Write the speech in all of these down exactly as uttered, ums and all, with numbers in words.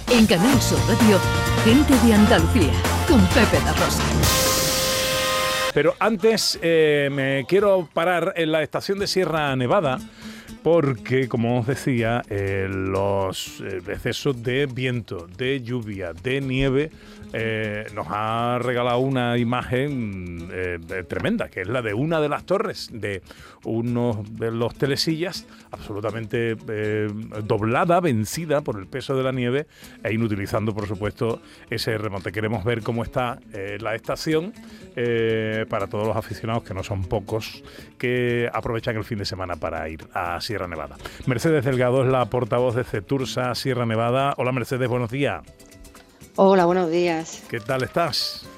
En Canal Sur Radio, Gente de Andalucía, con Pepe da Rosa. Pero antes eh, me quiero parar en la estación de Sierra Nevada porque, como os decía, eh, los eh, excesos de viento, de lluvia, de nieve eh, nos ha regalado una imagen eh, tremenda, que es la de una de las torres de uno de los telesillas absolutamente eh, doblada, vencida por el peso de la nieve e inutilizando, por supuesto, ese remonte. Queremos ver cómo está eh, la estación eh, para todos los aficionados, que no son pocos, que aprovechan el fin de semana para ir a Sierra Nevada. Mercedes Delgado es la portavoz de Cetursa Sierra Nevada. Hola Mercedes, buenos días. Hola, buenos días. ¿Qué tal estás?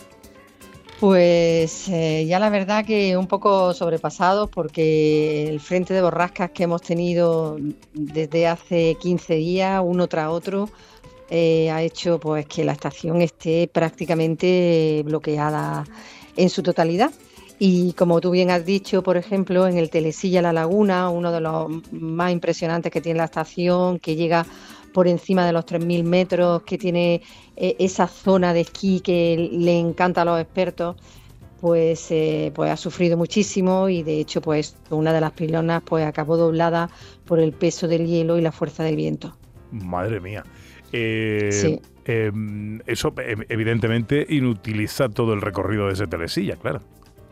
Pues eh, ya la verdad que un poco sobrepasados porque el frente de borrascas que hemos tenido desde hace quince días, uno tras otro, eh, ha hecho pues que la estación esté prácticamente bloqueada en su totalidad. Y como tú bien has dicho, por ejemplo, en el Telesilla La Laguna, uno de los más impresionantes que tiene la estación, que llega por encima de los tres mil metros, que tiene eh, esa zona de esquí que le encanta a los expertos, pues, eh, pues ha sufrido muchísimo y de hecho pues una de las pilonas pues acabó doblada por el peso del hielo y la fuerza del viento. Madre mía. Eh, sí. eh, eso evidentemente inutiliza todo el recorrido de ese Telesilla, claro.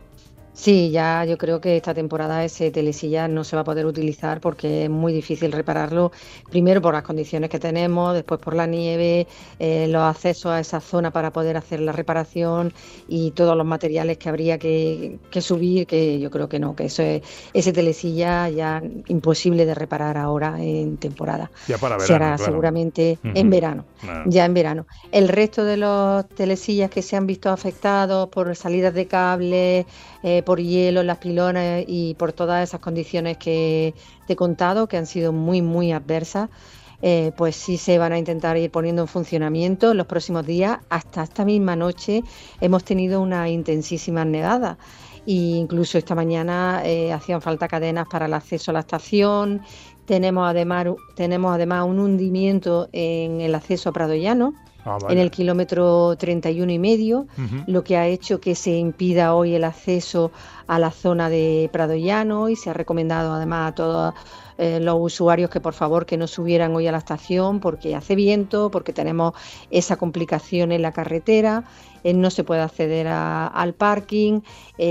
Sí, ya yo creo que esta temporada ese telesilla no se va a poder utilizar porque es muy difícil repararlo, primero por las condiciones que tenemos, después por la nieve, eh, los accesos a esa zona para poder hacer la reparación y todos los materiales que habría que, que subir, que yo creo que no, que eso es, ese telesilla ya imposible de reparar ahora en temporada. Ya para verano, se hará claro. seguramente Uh-huh. en verano, Claro. ya en verano. El resto de los telesillas que se han visto afectados por salidas de cables, eh, por hielo en las pilonas y por todas esas condiciones que te he contado, que han sido muy, muy adversas, eh, pues sí se van a intentar ir poniendo en funcionamiento en los próximos días. Hasta esta misma noche hemos tenido una intensísima nevada e incluso esta mañana eh, hacían falta cadenas para el acceso a la estación. Tenemos además, tenemos además un hundimiento en el acceso a Prado Llano, Ah, vale. en el kilómetro treinta y uno y medio, Uh-huh. lo que ha hecho que se impida hoy el acceso a la zona de Prado Llano y se ha recomendado además a todos eh, los usuarios que por favor que no subieran hoy a la estación porque hace viento, porque tenemos esa complicación en la carretera, eh, no se puede acceder a, al parking,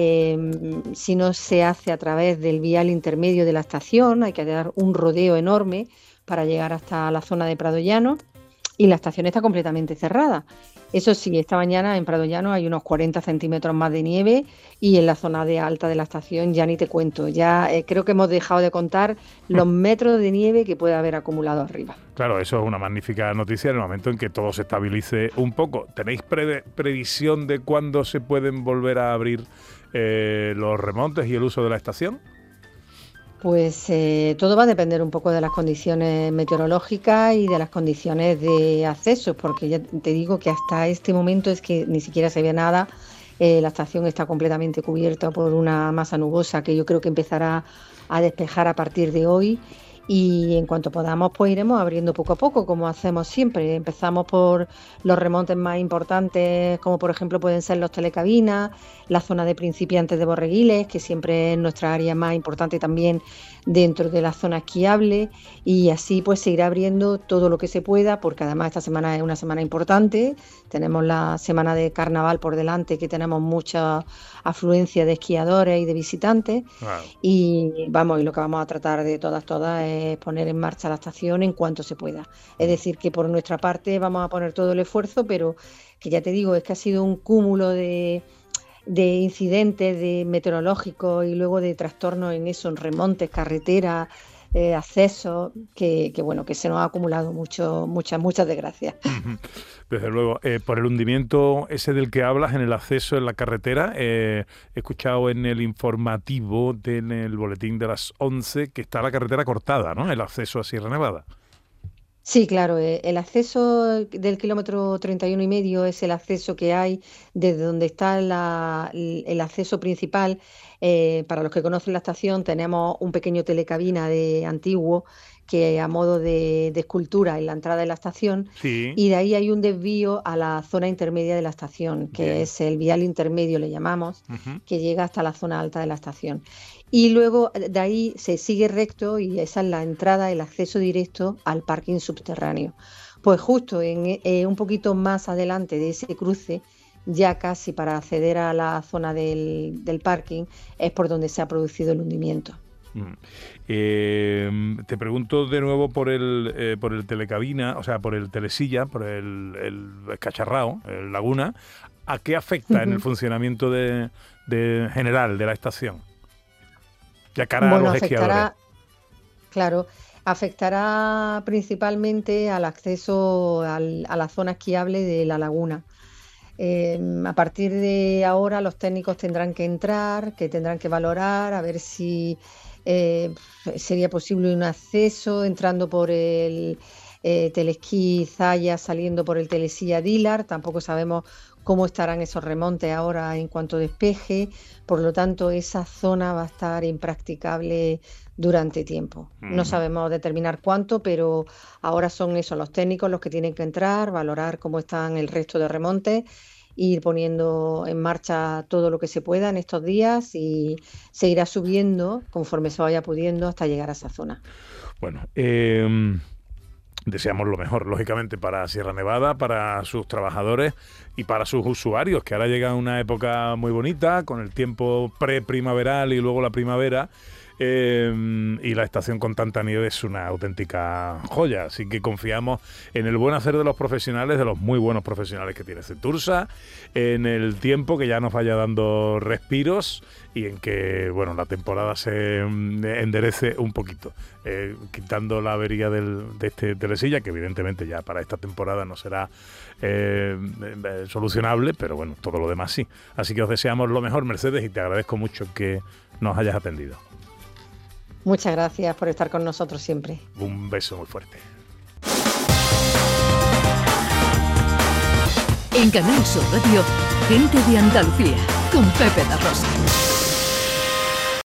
eh, si no se hace a través del vial intermedio de la estación, hay que dar un rodeo enorme para llegar hasta la zona de Prado Llano. Y la estación está completamente cerrada. Eso sí, esta mañana en Prado Llano hay unos cuarenta centímetros más de nieve y en la zona de alta de la estación ya ni te cuento. Ya eh, creo que hemos dejado de contar los metros de nieve que puede haber acumulado arriba. Claro, eso es una magnífica noticia en el momento en que todo se estabilice un poco. ¿Tenéis pre- previsión de cuándo se pueden volver a abrir eh, los remontes y el uso de la estación? Pues eh, todo va a depender un poco de las condiciones meteorológicas y de las condiciones de acceso, porque ya te digo que hasta este momento es que ni siquiera se ve nada. Eh, la estación está completamente cubierta por una masa nubosa que yo creo que empezará a despejar a partir de hoy. Y en cuanto podamos, pues iremos abriendo poco a poco, como hacemos siempre. Empezamos por los remontes más importantes, como por ejemplo pueden ser los telecabinas, la zona de principiantes de Borreguiles, que siempre es nuestra área más importante también dentro de la zona esquiable, y así pues se irá abriendo todo lo que se pueda, porque además esta semana es una semana importante. Tenemos la semana de carnaval por delante, que tenemos mucha afluencia de esquiadores y de visitantes. Wow. Y vamos, y lo que vamos a tratar de todas, todas es poner en marcha la estación en cuanto se pueda. Es decir, que por nuestra parte vamos a poner todo el esfuerzo, pero que ya te digo, es que ha sido un cúmulo de, de incidentes de meteorológicos y luego de trastornos en eso, en remontes, carreteras, eh, accesos, que, que bueno, que se nos ha acumulado mucho, muchas, muchas desgracias. Desde luego, eh, por el hundimiento ese del que hablas en el acceso en la carretera, eh, he escuchado en el informativo, de, en el boletín de las once, que está la carretera cortada, ¿no? El acceso a Sierra Nevada. Sí, claro, eh, el acceso del kilómetro treinta y uno y medio es el acceso que hay desde donde está la- el el acceso principal. Eh, para los que conocen la estación, tenemos un pequeño telecabina de antiguo que a modo de, de escultura en la entrada de la estación, sí. Y de ahí hay un desvío a la zona intermedia de la estación, que Bien. es el vial intermedio, le llamamos, Uh-huh. que llega hasta la zona alta de la estación. Y luego de ahí se sigue recto y esa es la entrada, el acceso directo al parking subterráneo. Pues justo en, eh, un poquito más adelante de ese cruce, ya casi para acceder a la zona del, del parking, es por donde se ha producido el hundimiento. Mm. Eh, te pregunto de nuevo por el eh, por el telecabina, o sea, por el telesilla, por el, el escacharrao, el Laguna. ¿A qué afecta uh-huh. en el funcionamiento de, de general de la estación? Ya cara bueno, a los afectará, esquiadores. Claro, afectará principalmente al acceso al, a la zona esquiable de la laguna. Eh, a partir de ahora los técnicos tendrán que entrar, que tendrán que valorar, a ver si eh, sería posible un acceso entrando por el eh, telesquí Zaya, saliendo por el telesilla Dilar. Tampoco sabemos cómo estarán esos remontes ahora en cuanto despeje, por lo tanto esa zona va a estar impracticable durante tiempo. No sabemos determinar cuánto, pero ahora son esos los técnicos los que tienen que entrar, valorar cómo están el resto de remontes, ir poniendo en marcha todo lo que se pueda en estos días y se irá subiendo conforme se vaya pudiendo hasta llegar a esa zona. Bueno, eh... deseamos lo mejor, lógicamente, para Sierra Nevada, para sus trabajadores y para sus usuarios, que ahora llega una época muy bonita, con el tiempo pre-primaveral y luego la primavera, eh, y la estación con tanta nieve es una auténtica joya. Así que confiamos en el buen hacer de los profesionales, de los muy buenos profesionales que tiene Cetursa, en el tiempo que ya nos vaya dando respiros y en que, bueno, la temporada se enderece un poquito, eh, quitando la avería del, de este telesilla, que evidentemente ya para esta temporada no será eh, solucionable, pero bueno, todo lo demás sí. Así que os deseamos lo mejor, Mercedes, y te agradezco mucho que nos hayas atendido. Muchas gracias por estar con nosotros siempre. Un beso muy fuerte. En Canal Sur Radio, Gente de Andalucía, con Pepe da Rosa.